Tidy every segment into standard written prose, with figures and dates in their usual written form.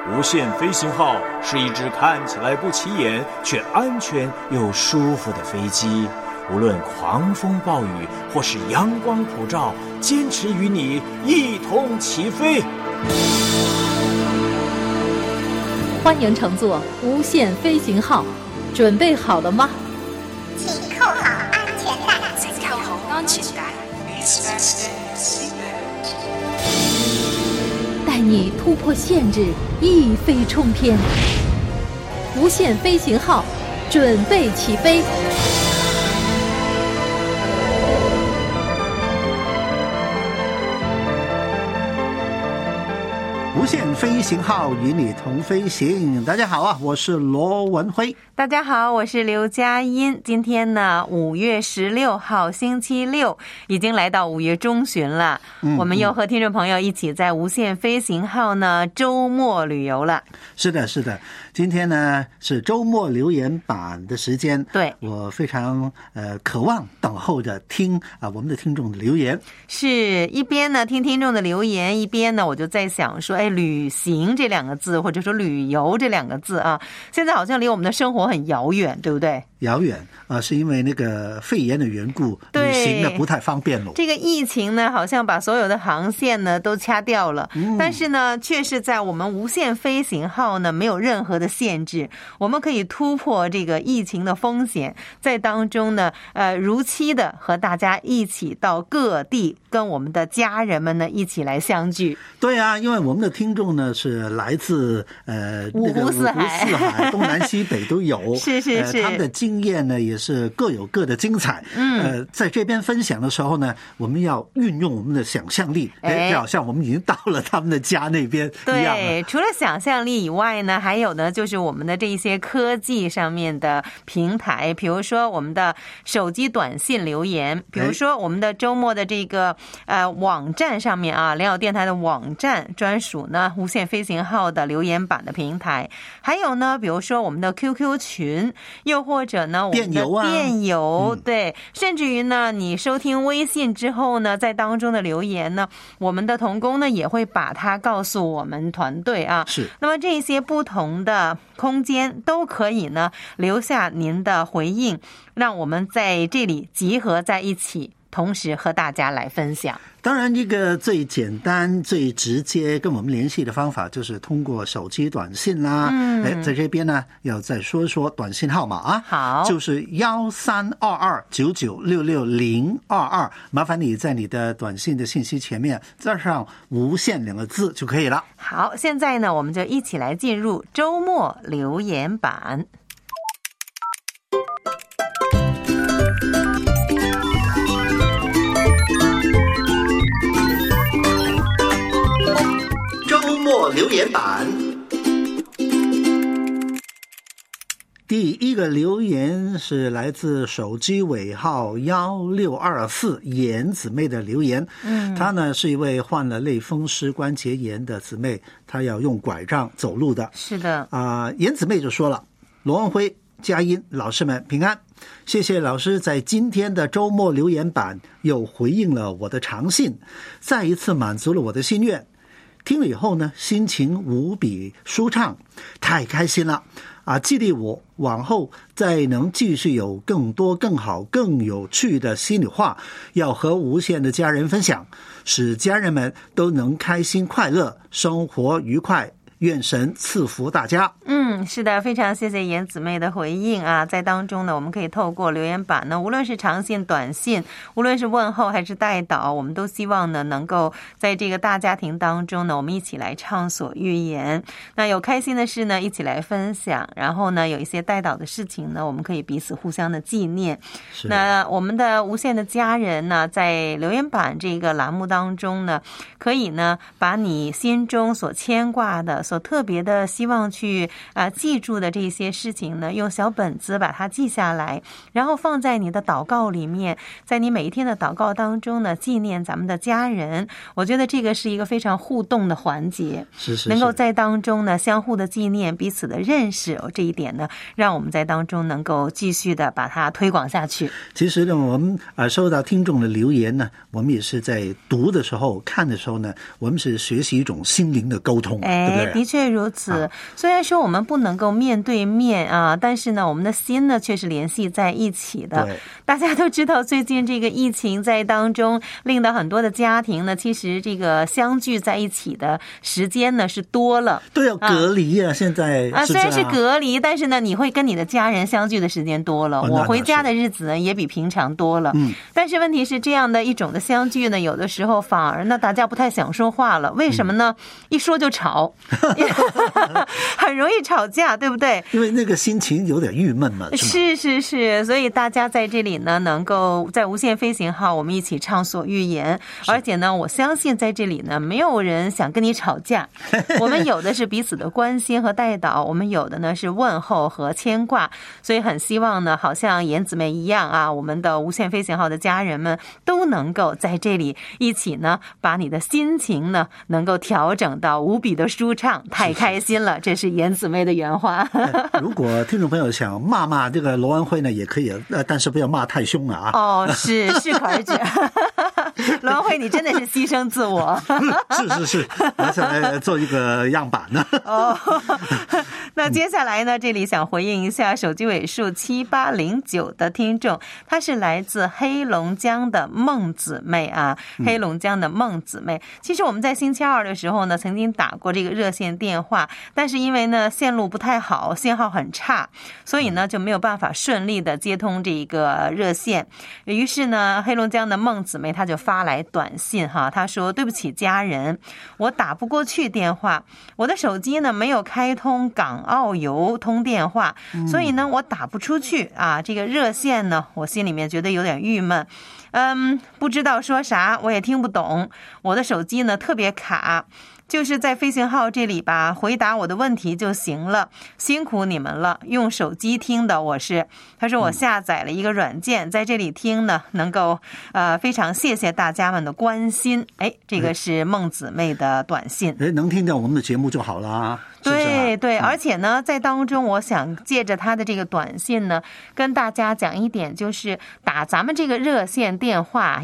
无限飞行号是一只看起来不起眼却安全又舒服的飞机，无论狂风暴雨或是阳光普照，坚持与你一同起飞。 欢迎乘坐无限飞行号，准备好了吗？ 请扣好安全带。 请扣好安全带。 带你突破限制，一飞冲天。无限飞行号，准备起飞。 无限飞行号与你同飞行。大家好啊，我是罗文辉。 大家好，我是刘佳音。今天呢5月16号星期六，已经来到5月中旬了。我们又和听众朋友一起在无限飞行号呢周末旅游了。 是的，是的，今天呢是周末留言版的时间。 对， 我非常渴望等候着听我们的听众的留言。 是一边呢听听众的留言，一边呢我就在想说，旅行这两个字，或者说旅游这两个字啊，现在好像离我们的生活很遥远，对不对？ 遥远是因为那个肺炎的缘故，旅行呢不太方便了。 这个疫情呢，好像把所有的航线呢都掐掉了，但是呢，却是在我们无限飞行号呢没有任何的限制，我们可以突破这个疫情的风险，在当中呢，如期的和大家一起到各地，跟我们的家人们呢一起来相聚。 对啊，因为我们的听众呢是来自五湖四海， 东南西北都有。 是是是， 他们的经验呢也是各有各的精彩。在这边分享的时候呢，我们要运用我们的想象力，就好像我们已经到了他们的家那边一样。 对，除了想象力以外呢，还有呢就是我们的这一些科技上面的平台，比如说我们的手机短信留言，比如说我们的周末的这个网站上面啊，良友电台的网站专属呢无限飞行号的留言版的平台，还有呢比如说我们的 QQ 群，又或者呢我们的电邮，对，甚至于呢你收听微信之后呢，在当中的留言呢，我们的同工呢也会把它告诉我们团队啊。 是， 那么这些不同的空间都可以呢留下您的回应，让我们在这里集合在一起，同时和大家来分享。 当然一个最简单最直接跟我们联系的方法就是通过手机短信啦。在这边呢要再说一说短信号码啊。 好， 就是132299660022，麻烦你在你的短信的信息前面加上无限2个字就可以了。 好，现在呢我们就一起来进入周末留言版。 留言板第一个留言是来自手机尾号1624严姊妹的留言。她呢是一位患了类风湿关节炎的姊妹，她要用拐杖走路的。 是的严姊妹就说了，罗文辉、佳音老师们平安，谢谢老师在今天的周末留言板又回应了我的长信，再一次满足了我的心愿。听了以后呢，心情无比舒畅，太开心了激励我往后再能继续有更多更好更有趣的心里话要和无限的家人分享，使家人们都能开心快乐，生活愉快，愿神赐福大家。 是的，非常谢谢严姊妹的回应啊！在当中呢，我们可以透过留言板呢，无论是长信、短信，无论是问候还是代祷，我们都希望呢，能够在这个大家庭当中呢，我们一起来畅所欲言。那有开心的事呢，一起来分享，然后呢，有一些代祷的事情呢，我们可以彼此互相的纪念。那我们的无限的家人呢，在留言板这个栏目当中呢，可以呢，把你心中所牵挂的、所特别的希望去记住的这些事情呢，用小本子把它记下来，然后放在你的祷告里面，在你每一天的祷告当中呢，纪念咱们的家人。我觉得这个是一个非常互动的环节， 是能够在当中呢相互的纪念，彼此的认识，这一点呢，让我们在当中能够继续的把它推广下去。 其实呢，我们收到听众的留言呢，我们也是在读的时候、看的时候呢，我们是学习一种心灵的沟通，对不对？ 的确如此。虽然说我们不能够面对面啊，但是呢，我们的心呢却是联系在一起的。大家都知道，最近这个疫情在当中，令到很多的家庭呢，其实这个相聚在一起的时间呢是多了。 都要隔离啊，现在虽然是隔离，但是呢，你会跟你的家人相聚的时间多了。我回家的日子呢也比平常多了。但是问题是，这样的一种的相聚呢，有的时候反而呢，大家不太想说话了。为什么呢？一说就吵，很容易吵架，对不对？ 因为那个心情有点郁闷嘛。 是，所以大家在这里呢，能够在无限飞行号我们一起畅所欲言，而且呢，我相信在这里呢，没有人想跟你吵架。我们有的是彼此的关心和带导，我们有的呢是问候和牵挂，所以很希望呢，好像妍姊妹一样啊，我们的无限飞行号的家人们都能够在这里一起呢，把你的心情呢能够调整到无比的舒畅，太开心了。这是妍姊妹的原话。 如果听众朋友想骂这个罗安辉呢，也可以，但是不要骂太凶啊。 是可而止。罗安辉，你真的是牺牲自我。 是，而且来做一个样板呢。 那接下来呢，这里想回应一下手机尾数7809的听众，他是来自黑龙江的孟姊妹啊，黑龙江的孟姊妹。其实我们在星期二的时候呢，曾经打过这个热线电话，但是因为呢线路不太好，信号很差，所以呢就没有办法顺利的接通这个热线。于是呢，黑龙江的孟姊妹她就发来短信哈，她说：对不起家人，我打不过去电话，我的手机呢没有开通港澳游通电话，所以呢我打不出去啊。这个热线呢，我心里面觉得有点郁闷，不知道说啥，我也听不懂，我的手机呢特别卡。就是在飞行号这里吧，回答我的问题就行了，辛苦你们了。用手机听的他说我下载了一个软件，在这里听呢，能够非常谢谢大家们的关心。这个是孟姊妹的短信。 能听到我们的节目就好了啊。 对，而且呢，在当中我想借着他的这个短信呢，跟大家讲一点，就是打咱们这个热线电话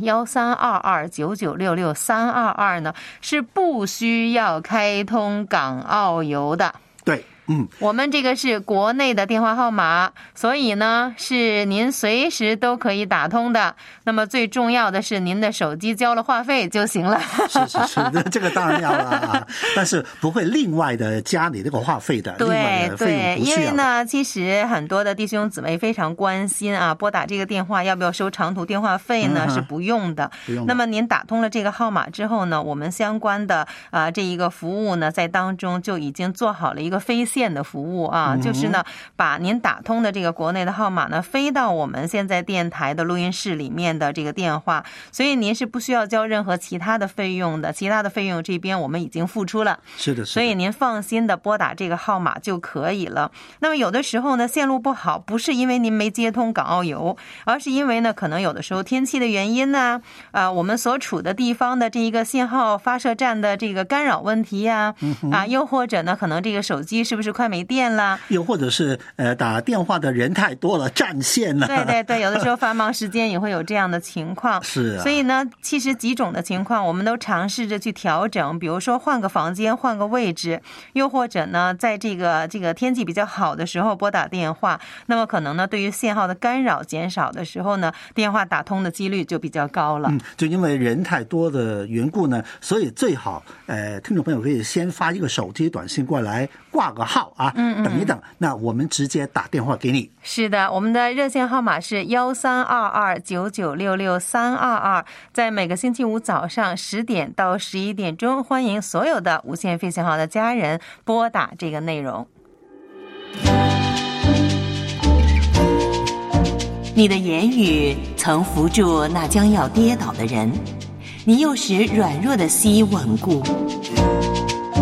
132299662322呢，是不需要开通港澳游的。 对。 我们这个是国内的电话号码，所以呢是您随时都可以打通的。那么最重要的是您的手机交了话费就行了。 是，这个当然要了啊，但是不会另外的加你这个话费的。 对，因为呢， 其实很多的弟兄姊妹非常关心啊，拨打这个电话要不要收长途电话费呢？是不用的。那么您打通了这个号码之后呢，我们相关的这一个服务呢，在当中就已经做好了一个飞线的服务啊，就是呢把您打通的这个国内的号码呢飞到我们现在电台的录音室里面的这个电话，所以您是不需要交任何其他的费用的，其他的费用这边我们已经付出了。 是的， 所以您放心的拨打这个号码就可以了。那么有的时候呢线路不好，不是因为您没接通港澳游，而是因为呢可能有的时候天气的原因呢，我们所处的地方的这一个信号发射站的这个干扰问题呀，又或者呢可能这个手机是不是快没电了， 又或者是打电话的人太多了，占线了。 对，有的时候繁忙时间也会有这样的情况。 是啊， 所以呢，其实几种的情况我们都尝试着去调整，比如说换个房间、换个位置，又或者呢，在这个天气比较好的时候拨打电话，那么可能呢，对于信号的干扰减少的时候呢，电话打通的几率就比较高了。 就因为人太多的缘故呢，所以最好听众朋友可以先发一个手机短信过来，挂个号啊，等一等，那我们直接打电话给你。 是的，我们的热线号码是132299662322，在每个星期五早上10点到11点钟，欢迎所有的无线飞行号的家人拨打这个内容。你的言语曾扶住那将要跌倒的人，你又使软弱的膝稳固。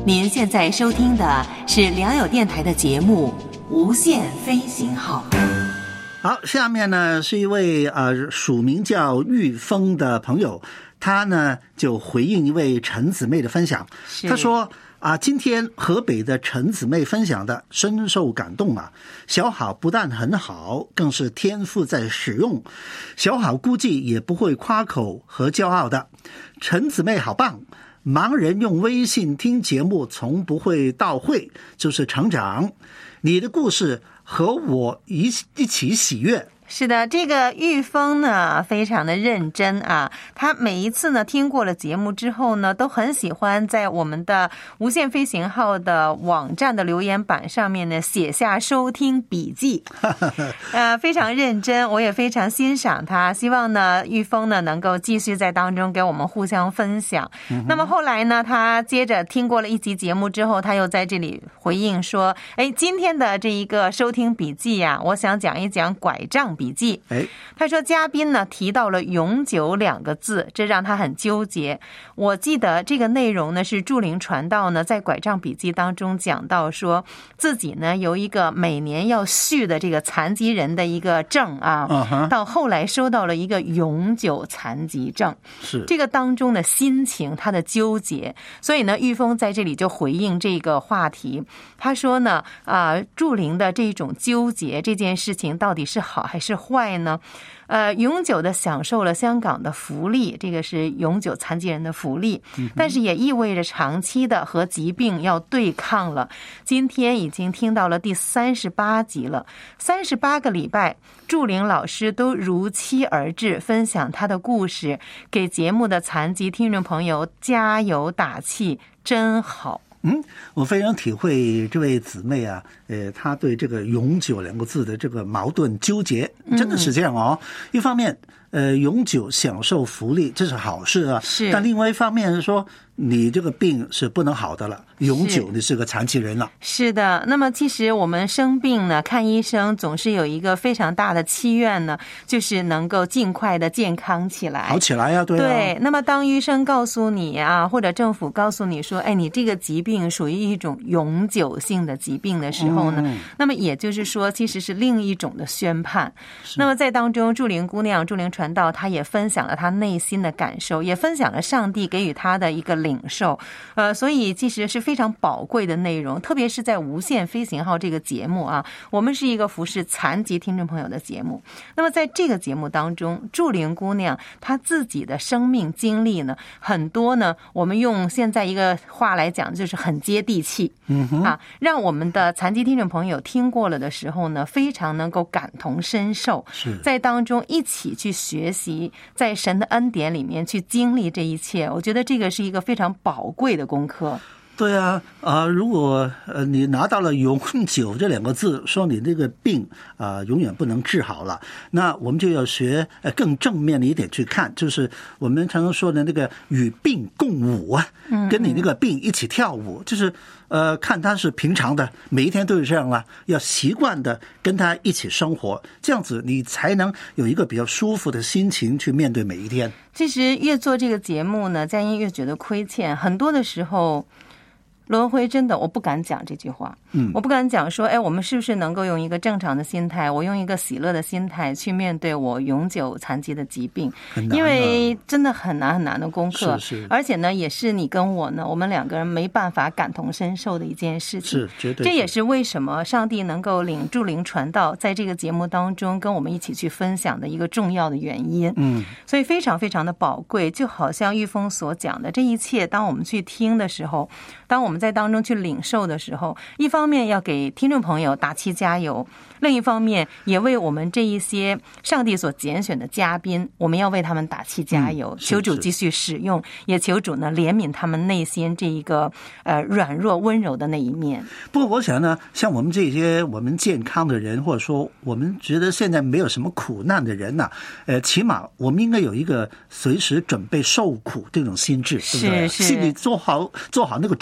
您现在收听的是良友电台的节目《无限飞行号》。 好，下面呢是一位署名叫玉峰的朋友，他呢就回应一位陈姊妹的分享，他说今天河北的陈姊妹分享的深受感动啊！小好不但很好，更是天赋在使用。小好估计也不会夸口和骄傲的。陈姊妹好棒！盲人用微信听节目从不会到会，就是成长。你的故事和我一起喜悦。 是的，这个玉峰呢非常的认真啊，他每一次呢听过了节目之后呢，都很喜欢在我们的无限飞行号的网站的留言板上面呢写下收听笔记，非常认真，我也非常欣赏他，希望呢玉峰呢能够继续在当中给我们互相分享。那么后来呢，他接着听过了一集节目之后，他又在这里回应说，今天的这一个收听笔记呀，我想讲一讲拐杖笔记。他说嘉宾呢提到了永久2个字，这让他很纠结。我记得这个内容呢是祝灵传道呢在拐杖笔记当中讲到，说自己呢有一个每年要续的这个残疾人的一个证啊，到后来收到了一个永久残疾证，是这个当中的心情，他的纠结。所以呢玉峰在这里就回应这个话题，他说呢祝灵的这种纠结，这件事情到底是好还是坏呢？永久的享受了香港的福利，这个是永久残疾人的福利，但是也意味着长期的和疾病要对抗了。今天已经听到了第38集了，38个礼拜，祝灵老师都如期而至，分享他的故事，给节目的残疾听众朋友加油打气，真好。 我非常体会这位姊妹啊，她对这个永久2个字的这个矛盾纠结，真的是这样哦。一方面，永久享受福利，这是好事啊。是。但另外一方面是说，你这个病是不能好的了，永久你是个残疾人了。是的。 那么其实我们生病呢，看医生总是有一个非常大的期愿呢，就是能够尽快的健康起来，好起来呀，对啊。对。那么当医生告诉你啊，或者政府告诉你说，你这个疾病属于一种永久性的疾病的时候呢，那么也就是说，其实是另一种的宣判。那么在当中，祝灵姑娘、祝灵传道，她也分享了她内心的感受，也分享了上帝给予她的一个领受。所以其实是非常宝贵的内容，特别是在无限飞行号这个节目啊，我们是一个服侍残疾听众朋友的节目。那么在这个节目当中，祝灵姑娘她自己的生命经历呢，很多呢，我们用现在一个话来讲，就是很接地气，让我们的残疾听众朋友听过了的时候呢，非常能够感同身受，在当中一起去学习，在神的恩典里面去经历这一切。我觉得这个是一个非常宝贵的功课。 对啊，如果你拿到了永久这2个字，说你这个病永远不能治好了，那我们就要学更正面的一点去看，就是我们常常说的那个与病共舞啊，跟你那个病一起跳舞，就是看它是平常的，每一天都是这样了，要习惯的跟它一起生活，这样子你才能有一个比较舒服的心情去面对每一天。 其实越做这个节目呢，佳音越觉得亏欠，很多的时候罗文辉真的我不敢讲这句话，我不敢讲说我们是不是能够用一个正常的心态，我用一个喜乐的心态去面对我永久残疾的疾病，因为真的很难很难的功课，而且呢也是你跟我呢，我们2个人没办法感同身受的一件事情，是绝对。这也是为什么上帝能够领祝灵传道在这个节目当中跟我们一起去分享的一个重要的原因。所以非常非常的宝贵，就好像玉峰所讲的，这一切当我们去听的时候，当我们在当中去领受的时候，一方面要给听众朋友打气加油，另一方面也为我们这一些上帝所拣选的嘉宾，我们要为他们打气加油，求主继续使用，也求主呢怜悯他们内心这一个软弱温柔的那一面。 不过我想呢，像我们这些我们健康的人，或者说我们觉得现在没有什么苦难的人呢，起码我们应该有一个随时准备受苦这种心智，对不对？心里做好那个准备，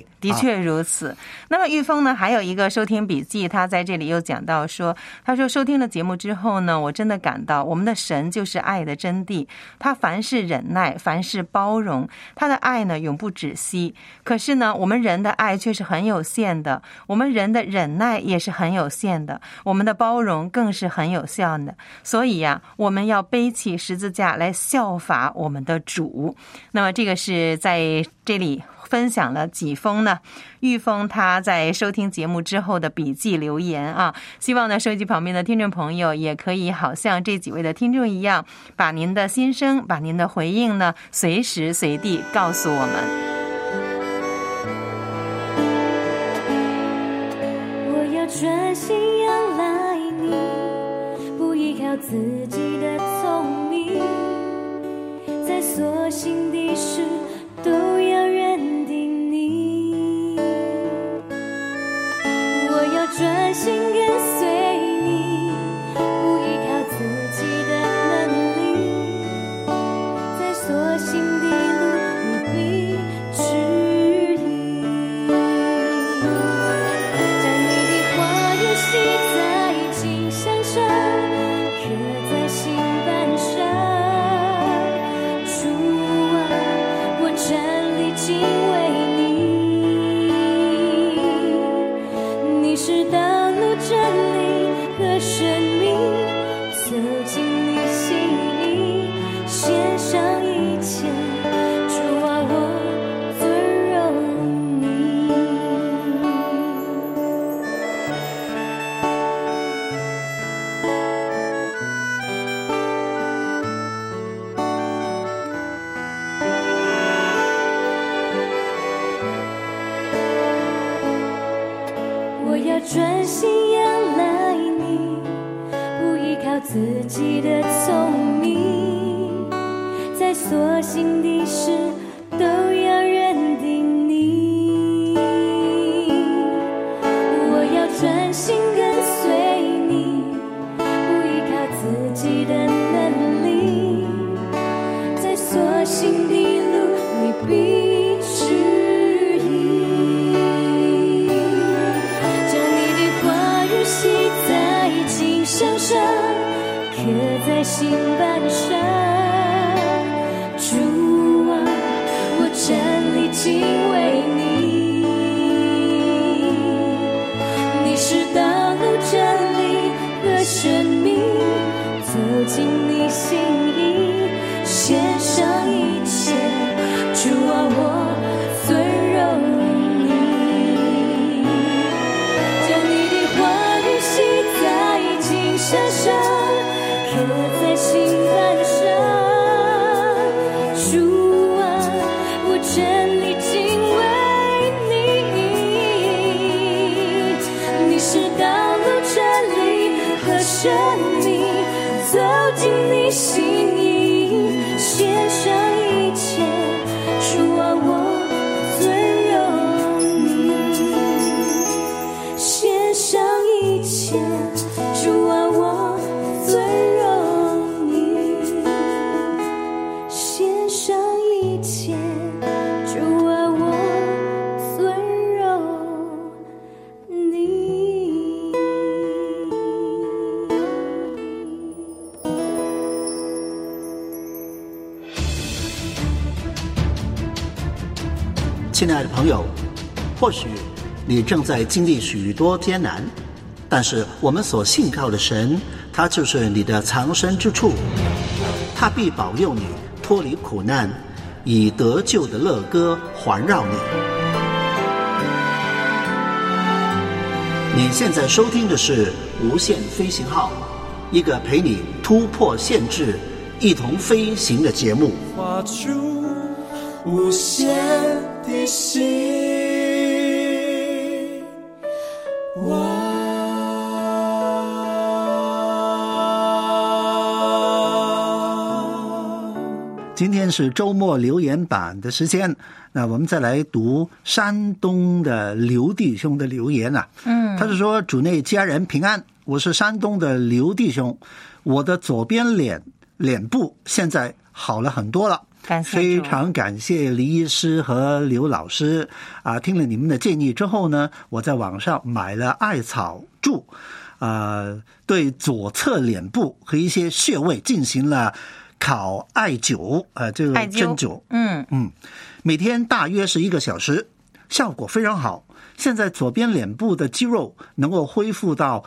的确如此。那么玉峰呢，还有一个收听笔记，他在这里又讲到说，他说收听了节目之后呢，我真的感到我们的神就是爱的真谛，他凡事忍耐，凡事包容，他的爱呢永不止息。可是呢，我们人的爱却是很有限的，我们人的忍耐也是很有限的，我们的包容更是很有限的。所以呀，我们要背起十字架来效法我们的主。那么这个是在这里分享了几封呢玉峰他在收听节目之后的笔记留言啊，希望呢收音机旁边的听众朋友也可以好像这几位的听众一样，把您的心声，把您的回应呢随时随地告诉我们。 我要专心仰赖你，不依靠自己的聪明，在所行的事都要认定你。我要专心跟随你，不依靠自己的能力，在所行的路你必指引。将你的话语写在经上上，刻在心板上。站立敬畏你，你是道路真理和生命，走进你心意，献上一切，主啊，我尊荣你。我要专心仰赖你，不依靠自己的聪明，在所行的事都要认定你。我要专心跟随你，不依靠自己的能力，在所行的路你必指引。向上刻在心板上，主啊，我站立敬畏你，你是道路真理和生命，走进你心意，献上一切，主啊，我尊荣你。将你的话语写在山上，刻在心板上，主啊，我站立敬畏你，你是道路真理和生命，走进你心意，献上一切，主啊，我尊荣你，献上一切，主啊，我尊荣你，献上一切，主啊，我尊荣你。 亲爱的朋友，或许你正在经历许多艰难，但是我们所信靠的神，他就是你的藏身之处，他必保佑你脱离苦难，以得救的乐歌环绕你。你现在收听的是无限飞行号，一个陪你突破限制，一同飞行的节目。 画出无限的心。 今天是周末留言版的时间，那我们再来读山东的刘弟兄的留言啊。他是说：主内家人平安，我是山东的刘弟兄，我的左边脸部现在好了很多了， 感谢主， 非常感谢黎医师和刘老师啊！听了你们的建议之后呢，我在网上买了艾草柱，对左侧脸部和一些穴位进行了烤艾灸，这个针灸，每天大约是1个小时，效果非常好。现在左边脸部的肌肉能够恢复到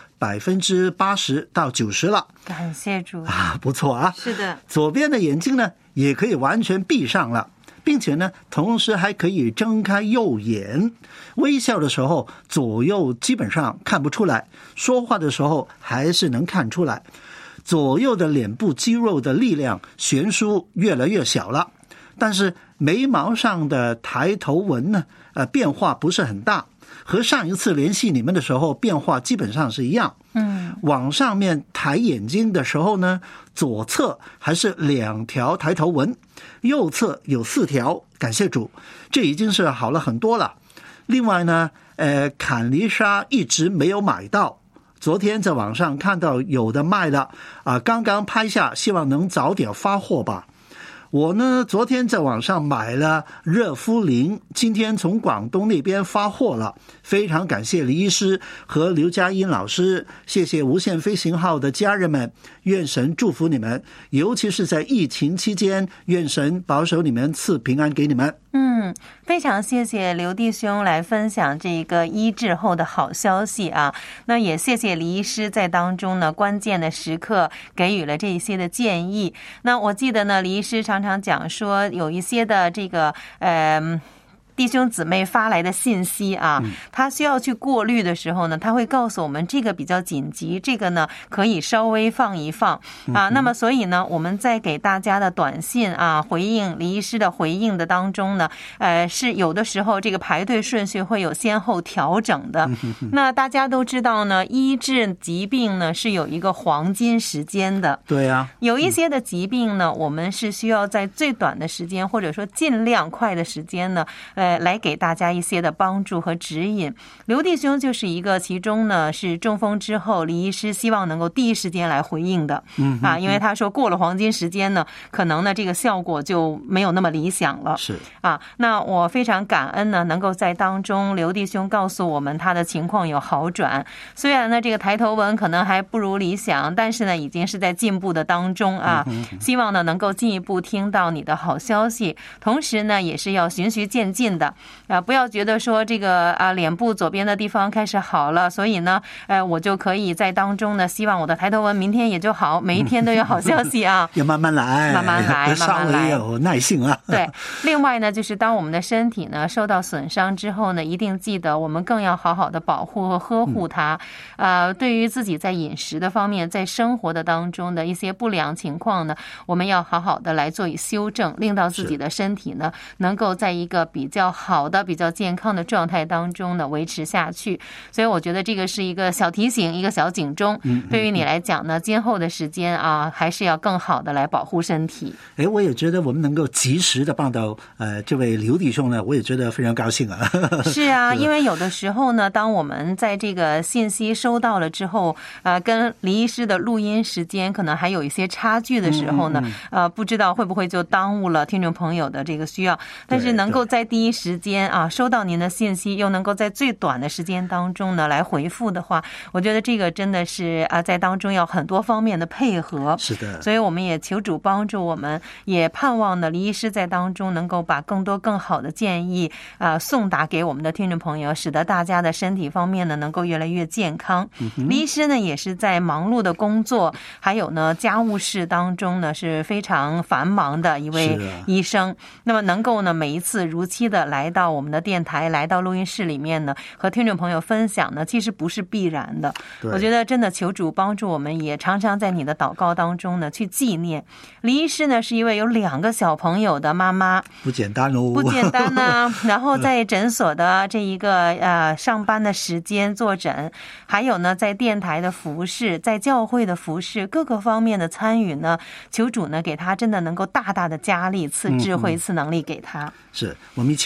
80%到90%了， 感谢主啊，不错啊！ 是的， 左边的眼睛呢也可以完全闭上了，并且呢，同时还可以睁开右眼，微笑的时候左右基本上看不出来，说话的时候还是能看出来。左右的脸部肌肉的力量悬殊越来越小了，但是眉毛上的抬头纹呢，变化不是很大，和上一次联系你们的时候变化基本上是一样。往上面抬眼睛的时候呢，左侧还是2条抬头纹，右侧有4条，感谢主，这已经是好了很多了。另外呢，坎尼莎一直没有买到，昨天在网上看到有的卖了刚刚拍下，希望能早点发货吧。我呢，昨天在网上买了热敷灵，今天从广东那边发货了，非常感谢李医师和刘佳音老师，谢谢无限飞行号的家人们，愿神祝福你们，尤其是在疫情期间，愿神保守你们，赐平安给你们。 非常谢谢刘弟兄来分享这个医治后的好消息啊！那也谢谢李医师在当中呢关键的时刻给予了这一些的建议。那我记得呢，李医师常常讲说，有一些的这个弟兄姊妹发来的信息啊，他需要去过滤的时候呢，他会告诉我们这个比较紧急，这个呢可以稍微放一放啊。那么所以呢，我们在给大家的短信啊回应李医师的回应的当中呢，是有的时候这个排队顺序会有先后调整的。那大家都知道呢，医治疾病呢是有一个黄金时间的。 对啊， 有一些的疾病呢，我们是需要在最短的时间，或者说尽量快的时间呢，来给大家一些的帮助和指引。刘弟兄就是一个，其中呢是中风之后，李医师希望能够第一时间来回应的。因为他说过了黄金时间呢，可能呢这个效果就没有那么理想了。 是那我非常感恩呢，能够在当中刘弟兄告诉我们他的情况有好转。虽然呢这个抬头纹可能还不如理想，但是呢已经是在进步的当中啊。希望呢能够进一步听到你的好消息，同时呢也是要循序渐进的。不要觉得说这个脸部左边的地方开始好了，所以呢我就可以在当中呢希望我的抬头纹明天也就好，每一天都有好消息啊。 要慢慢来， 慢慢来， 稍微有耐性啊。 对，另外呢就是当我们的身体呢受到损伤之后呢，一定记得我们更要好好的保护和呵护它。对于自己在饮食的方面，在生活的当中的一些不良情况呢，我们要好好的来做以修正，令到自己的身体呢能够在一个比较好的比较健康的状态当中呢维持下去。所以我觉得这个是一个小提醒，一个小警钟。对于你来讲呢，今后的时间啊，还是要更好的来保护身体。 我也觉得我们能够及时的帮到这位刘弟兄呢，我也觉得非常高兴啊。 是啊，因为有的时候呢，当我们在这个信息收到了之后，跟李医师的录音时间可能还有一些差距的时候呢，不知道会不会就耽误了听众朋友的这个需要。但是能够在第一时间收到您的信息，又能够在最短的时间当中呢来回复的话，我觉得这个真的是在当中要很多方面的配合。 是的， 所以我们也求主帮助我们，也盼望呢李医师在当中能够把更多更好的建议送达给我们的听众朋友，使得大家的身体方面呢能够越来越健康。李医师呢也是在忙碌的工作还有呢家务事当中呢是非常繁忙的一位医生。那么能够呢每一次如期的来到我们的电台，来到录音室里面呢和听众朋友分享呢，其实不是必然的。我觉得真的求主帮助我们，也常常在你的祷告当中呢去纪念。李医师呢是一位有2个小朋友的妈妈， 不简单哦， 不简单呢。然后在诊所的这一个上班的时间坐诊，还有呢在电台的服侍，在教会的服侍，各个方面的参与呢，求主呢给他真的能够大大的加力，赐智慧，赐能力给他。 是我们一起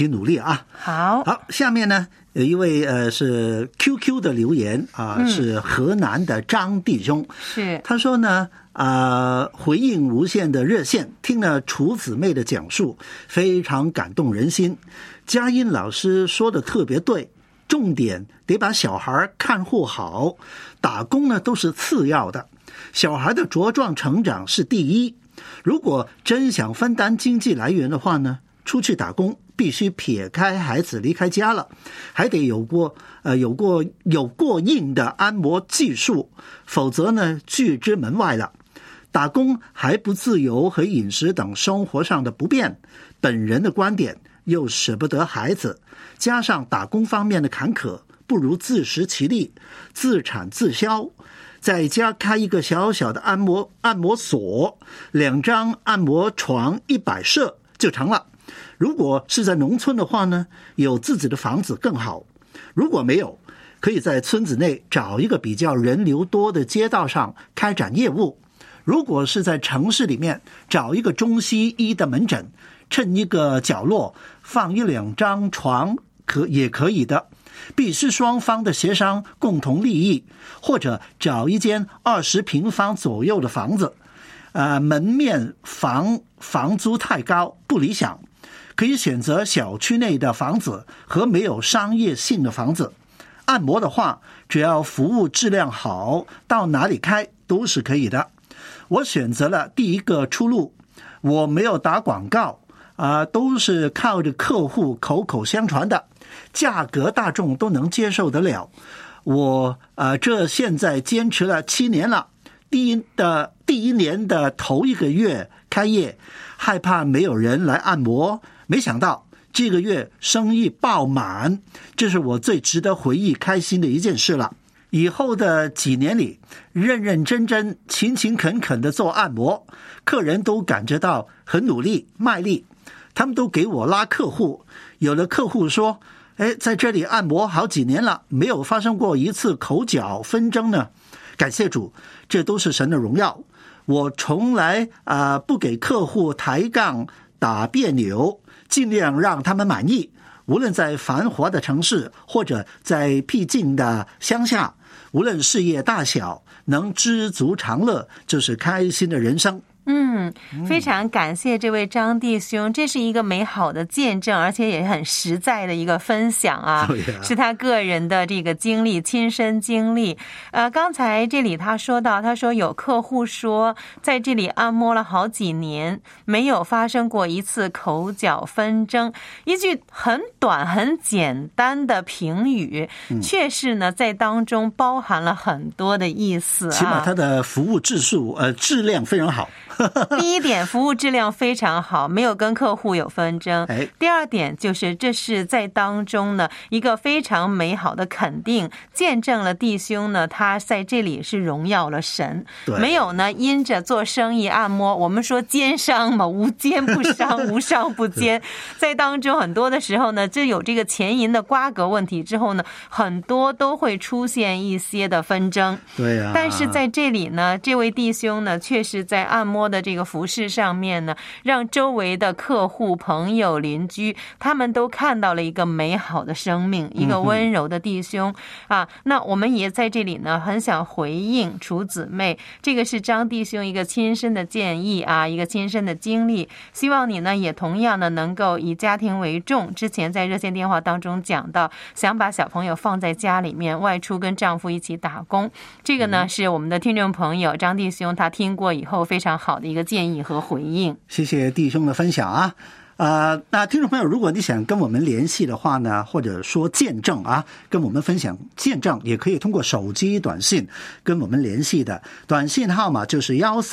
起努力啊。 好， 下面呢有一位是 QQ 的留言啊，是河南的张弟兄， 是他说呢回应无限的热线，听了楚姊妹的讲述，非常感动人心。佳音老师说的特别对，重点得把小孩看护好，打工呢都是次要的，小孩的茁壮成长是第一。如果真想分担经济来源的话呢，出去打工必须撇开孩子离开家了，还得有过硬的按摩技术，否则呢拒之门外了。打工还不自由和饮食等生活上的不便，本人的观点又舍不得孩子，加上打工方面的坎坷，不如自食其力，自产自销，在家开一个小小的按摩所，2张按摩床100设就成了。如果是在农村的话呢，有自己的房子更好。如果没有，可以在村子内找一个比较人流多的街道上开展业务。如果是在城市里面，找一个中西医的门诊，趁一个角落放1-2张床也可以的，必须双方的协商，共同利益。或者找一间20平方左右的房子，门面房租太高不理想，可以选择小区内的房子和没有商业性的房子。按摩的话，只要服务质量好，到哪里开都是可以的。我选择了第一个出路，我没有打广告都是靠着客户口口相传的，价格大众都能接受得了。我这现在坚持了7年了，第一年的头1个月开业，害怕没有人来按摩，没想到这个月生意爆满，这是我最值得回忆开心的一件事了。以后的几年里，认认真真勤勤恳恳的做按摩，客人都感觉到很努力卖力，他们都给我拉客户。有的客户说，在这里按摩好几年了，没有发生过一次口角纷争呢。感谢主，这都是神的荣耀。我从来不给客户抬杠打别扭，尽量让他们满意。无论在繁华的城市或者在僻静的乡下，无论事业大小，能知足常乐就是开心的人生。 非常感谢这位张弟兄，这是一个美好的见证，而且也很实在的一个分享啊，是他个人的这个经历，亲身经历。刚才这里他说有客户说在这里按摩了好几年，没有发生过一次口角纷争，一句很短很简单的评语，却是呢在当中包含了很多的意思起码他的服务质量非常好。 第一点，服务质量非常好，没有跟客户有纷争。第二点就是这是在当中呢一个非常美好的肯定，见证了弟兄呢他在这里是荣耀了神，没有呢因着做生意按摩，我们说奸商嘛，无奸不商无商不奸，在当中很多的时候呢，这有这个钱银的瓜葛问题之后呢，很多都会出现一些的纷争。 对啊， 但是在这里呢，这位弟兄呢确实在按摩的这个服饰上面呢，让周围的客户朋友邻居他们都看到了一个美好的生命，一个温柔的弟兄那我们也在这里呢很想回应楚姊妹，这个是张弟兄一个亲身的建议一个亲身的经历，希望你呢也同样的能够以家庭为重。之前在热线电话当中讲到，想把小朋友放在家里面，外出跟丈夫一起打工，这个呢是我们的听众朋友张弟兄他听过以后非常好的一个建议和回应。 谢谢弟兄的分享那听众朋友，如果你想跟我们联系的话呢，或者说见证跟我们分享见证，也可以通过手机短信跟我们联系的。短信号码就是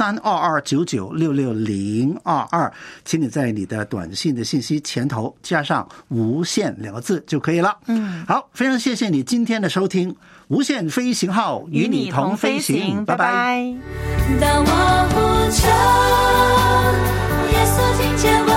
1322996622，请你在你的短信的信息前头加上无限2个字就可以了。好，非常谢谢你今天的收听，无限飞行号与你同飞行，拜拜。 当我呼求，耶稣听见我